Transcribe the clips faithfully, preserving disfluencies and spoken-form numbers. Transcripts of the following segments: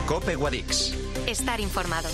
COPE Guadix. Estar informado.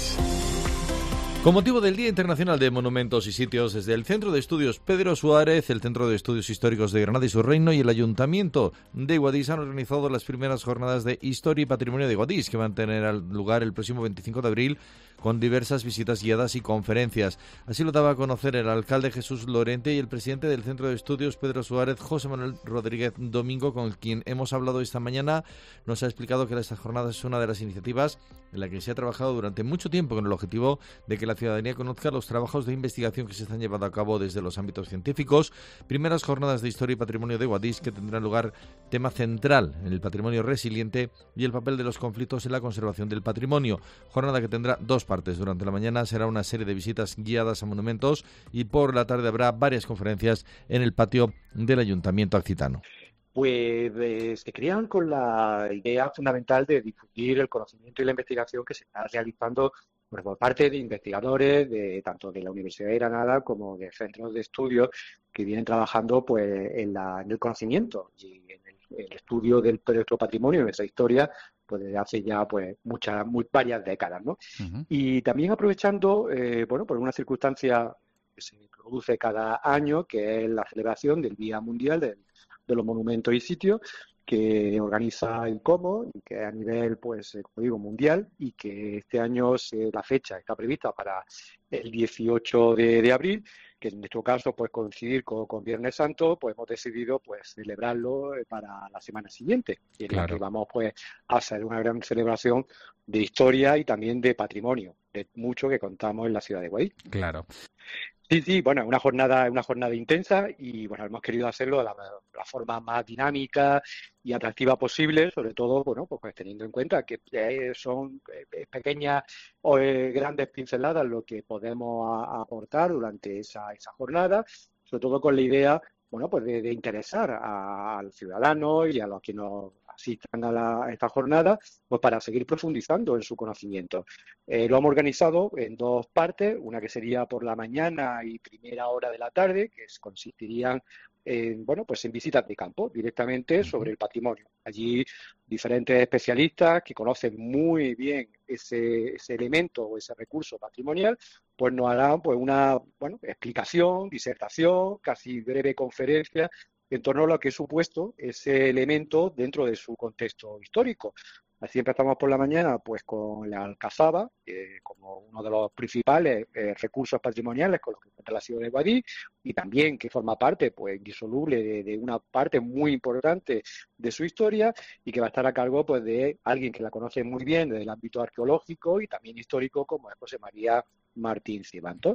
Con motivo del Día Internacional de Monumentos y Sitios, desde el Centro de Estudios Pedro Suárez, el Centro de Estudios Históricos de Granada y su Reino y el Ayuntamiento de Guadix han organizado las primeras jornadas de Historia y Patrimonio de Guadix, que van a tener lugar el próximo veinticinco de abril, con diversas visitas guiadas y conferencias. Así lo daba a conocer el alcalde Jesús Lorente y el presidente del Centro de Estudios Pedro Suárez, José Manuel Rodríguez Domingo, con quien hemos hablado esta mañana. Nos ha explicado que esta jornada es una de las iniciativas en la que se ha trabajado durante mucho tiempo con el objetivo de que la ciudadanía conozca los trabajos de investigación que se están llevando a cabo desde los ámbitos científicos. Primeras jornadas de Historia y Patrimonio de Guadix, que tendrán lugar tema central en el patrimonio resiliente y el papel de los conflictos en la conservación del patrimonio. Jornada que tendrá dos partes. Durante la mañana será una serie de visitas guiadas a monumentos y por la tarde habrá varias conferencias en el patio del Ayuntamiento Accitano. Pues eh, se crean con la idea fundamental de difundir el conocimiento y la investigación que se está realizando pues, por parte de investigadores de tanto de la Universidad de Granada como de centros de estudios que vienen trabajando pues en, la, en el conocimiento y en el, el estudio del nuestro patrimonio, de nuestra historia, pues desde hace ya pues muchas, muy, varias décadas, ¿no? Uh-huh. Y también aprovechando, eh, bueno, por una circunstancia que se produce cada año, que es la celebración del Día Mundial de, de los Monumentos y Sitios, que organiza el COMO, y que a nivel, pues, como digo, mundial, y que este año se, la fecha está prevista para el dieciocho de abril, que en nuestro caso, pues, coincidir con, con Viernes Santo, pues hemos decidido, pues, celebrarlo para la semana siguiente. Y en claro. la que vamos, pues, a hacer una gran celebración de historia y también de patrimonio, de mucho que contamos en la ciudad de Guadix. Claro. Sí, sí, bueno, una jornada, una jornada intensa y bueno, hemos querido hacerlo de la, la forma más dinámica y atractiva posible, sobre todo, bueno, pues teniendo en cuenta que eh, son eh, pequeñas o eh, grandes pinceladas lo que podemos a, aportar durante esa, esa jornada, sobre todo con la idea, bueno, pues de, de interesar a, al ciudadano y a los que nos asistan a, la, a esta jornada, pues para seguir profundizando en su conocimiento. Eh, lo hemos organizado en dos partes, una que sería por la mañana y primera hora de la tarde, que consistirían en, bueno, pues en visitas de campo, directamente sobre el patrimonio. Allí diferentes especialistas que conocen muy bien ese, ese elemento o ese recurso patrimonial, pues nos harán pues una bueno, explicación, disertación, casi breve conferencia en torno a lo que ha supuesto ese elemento dentro de su contexto histórico. Así empezamos por la mañana pues con la alcazaba, eh, como uno de los principales eh, recursos patrimoniales con los que cuenta la ciudad de Guadix, y también que forma parte pues indisoluble de, de una parte muy importante de su historia y que va a estar a cargo pues de alguien que la conoce muy bien desde el ámbito arqueológico y también histórico, como es José María Martín Cibantos.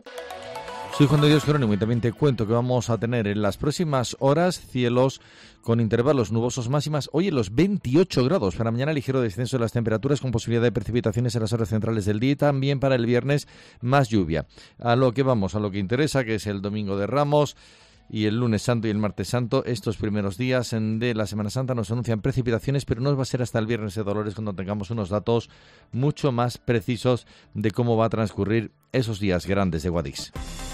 Soy Juan de Dios Jerónimo y también te cuento que vamos a tener en las próximas horas cielos con intervalos nubosos máximas. Hoy en los veintiocho grados, para mañana ligero descenso de las temperaturas con posibilidad de precipitaciones en las horas centrales del día y también para el viernes más lluvia. A lo que vamos, a lo que interesa, que es el Domingo de Ramos y el Lunes Santo y el Martes Santo. Estos primeros días de la Semana Santa nos anuncian precipitaciones, pero no va a ser hasta el Viernes de Dolores cuando tengamos unos datos mucho más precisos de cómo va a transcurrir esos días grandes de Guadix.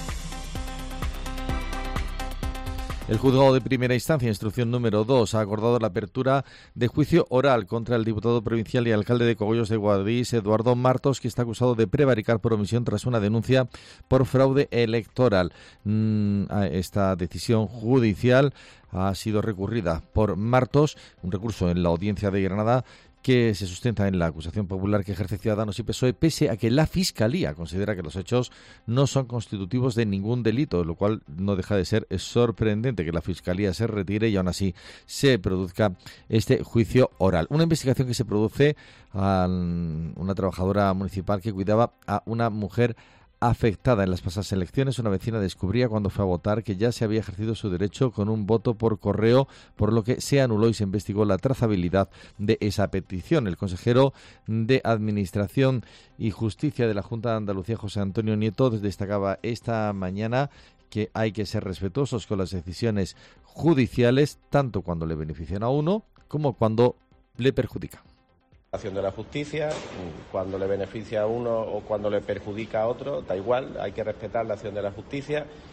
El juzgado de primera instancia, instrucción número dos, ha acordado la apertura de juicio oral contra el diputado provincial y alcalde de Cogollos de Guadix, Eduardo Martos, que está acusado de prevaricar por omisión tras una denuncia por fraude electoral. Esta decisión judicial ha sido recurrida por Martos, un recurso en la Audiencia de Granada, que se sustenta en la acusación popular que ejerce Ciudadanos y P S O E, pese a que la Fiscalía considera que los hechos no son constitutivos de ningún delito, lo cual no deja de ser sorprendente que la Fiscalía se retire y aún así se produzca este juicio oral. Una investigación que se produce a una trabajadora municipal que cuidaba a una mujer afectada en las pasadas elecciones. Una vecina descubría cuando fue a votar que ya se había ejercido su derecho con un voto por correo, por lo que se anuló y se investigó la trazabilidad de esa petición. El consejero de Administración y Justicia de la Junta de Andalucía, José Antonio Nieto, destacaba esta mañana que hay que ser respetuosos con las decisiones judiciales, tanto cuando le benefician a uno como cuando le perjudican. Acción de la justicia, cuando le beneficia a uno o cuando le perjudica a otro, da igual, hay que respetar la acción de la justicia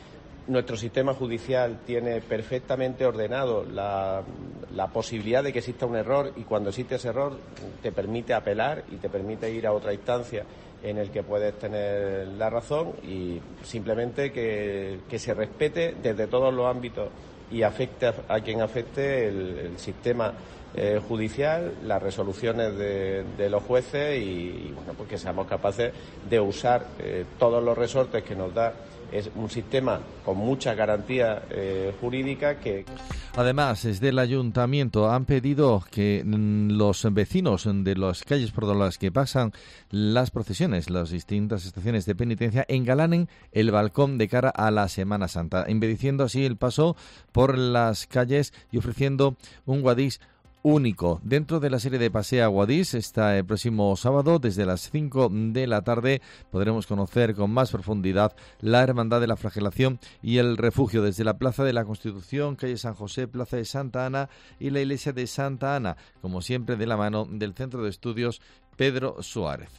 nuestro sistema judicial tiene perfectamente ordenado la, la posibilidad de que exista un error, y cuando existe ese error te permite apelar y te permite ir a otra instancia en el que puedes tener la razón, y simplemente que, que se respete desde todos los ámbitos y afecte a, a quien afecte el, el sistema eh, judicial, las resoluciones de, de los jueces, y, y bueno, pues que seamos capaces de usar eh, todos los resortes que nos da. Es un sistema con muchas garantías eh, jurídicas que... Además, desde el ayuntamiento han pedido que los vecinos de las calles por las que pasan las procesiones, las distintas estaciones de penitencia, engalanen el balcón de cara a la Semana Santa, embelleciendo así el paso por las calles y ofreciendo un guadix único. Dentro de la serie de Pasea Guadix, está el próximo sábado, desde las cinco de la tarde, podremos conocer con más profundidad la Hermandad de la Flagelación y el Refugio, desde la Plaza de la Constitución, calle San José, Plaza de Santa Ana y la Iglesia de Santa Ana, como siempre de la mano del Centro de Estudios Pedro Suárez.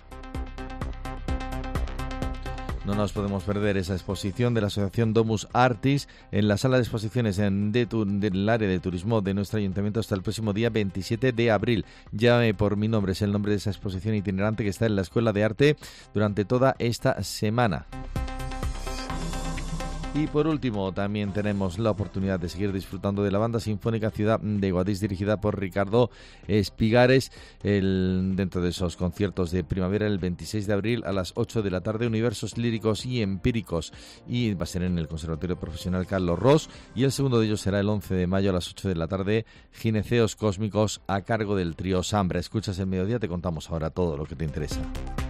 No nos podemos perder esa exposición de la Asociación Domus Artis en la sala de exposiciones en de tu, del área de turismo de nuestro ayuntamiento hasta el próximo día veintisiete de abril. Llame por mi nombre, es el nombre de esa exposición itinerante que está en la Escuela de Arte durante toda esta semana. Y por último, también tenemos la oportunidad de seguir disfrutando de la Banda Sinfónica Ciudad de Guadix, dirigida por Ricardo Espigares, el, dentro de esos conciertos de primavera el veintiséis de abril a las ocho de la tarde, Universos Líricos y Empíricos, y va a ser en el Conservatorio Profesional Carlos Ros, y el segundo de ellos será el once de mayo a las ocho de la tarde, Gineceos Cósmicos, a cargo del trío Sambra. Escuchas el mediodía, te contamos ahora todo lo que te interesa.